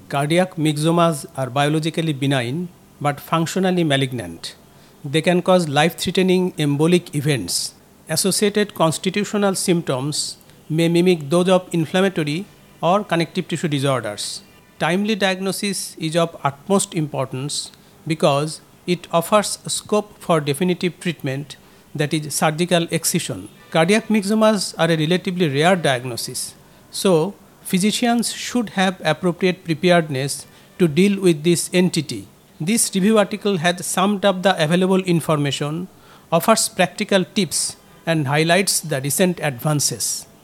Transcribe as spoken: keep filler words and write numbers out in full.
Cardiac myxomas are biologically benign but functionally malignant. They can cause life-threatening embolic events. Associated constitutional symptoms may mimic those of inflammatory or connective tissue disorders. Timely diagnosis is of utmost importance because it offers scope for definitive treatment, that is surgical excision. Cardiac myxomas are a relatively rare diagnosis, so physicians should have appropriate preparedness to deal with this entity. This review article has summed up the available information, offers practical tips, and highlights the recent advances.